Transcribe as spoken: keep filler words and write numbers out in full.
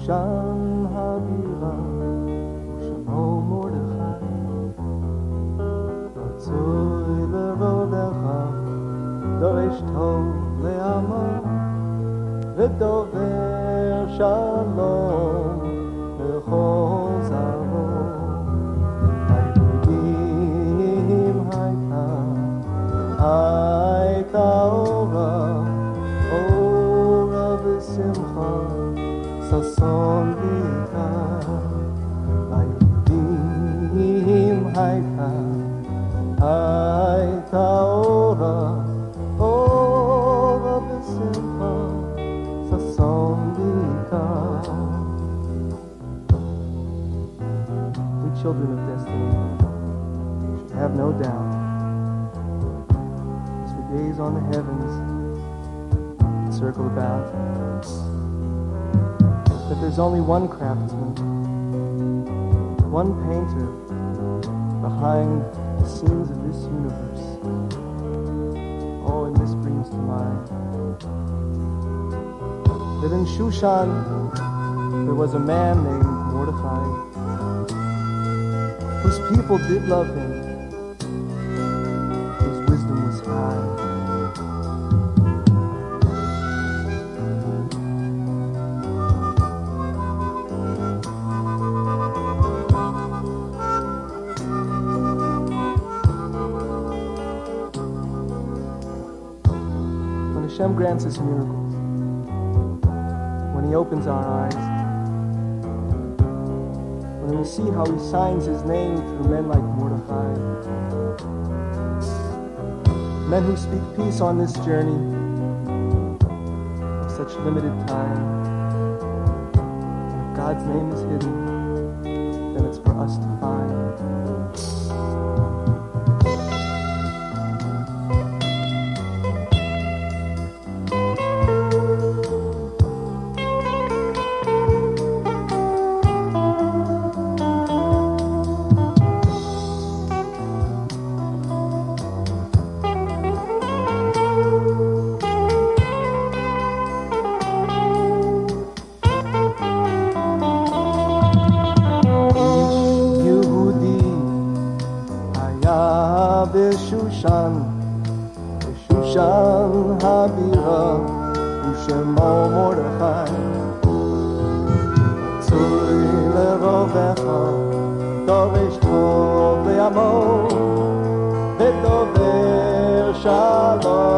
שושן הבירה ושמו מרדכי רצוי לרודך דורש טוב לעמו ודובר שלום לכל זרעו היהודים הייתה הייתה אורה אורה ושמחה ששון ויקר היהודים הייתה הייתה אורה אורה ושמחה ששון ויקר. We children of destiny should have no doubt as we gaze on the heavens and circle about that there's only one craftsman, one painter behind the scenes of this universe. Oh, and this brings to mind that in Shushan there was a man named Mordechai whose people did love him, whose wisdom was high. When Hashem grants us miracles, when He opens our eyes, when we see how He signs His name through men like Mordechai, men who speak peace on this journey of such limited time. If God's name is hidden, then it's for us to find. בשושן, בשושן הבירה, ושמו מרדכי. רצוי לרובך, דורש טוב לעמו, ודובר שלום.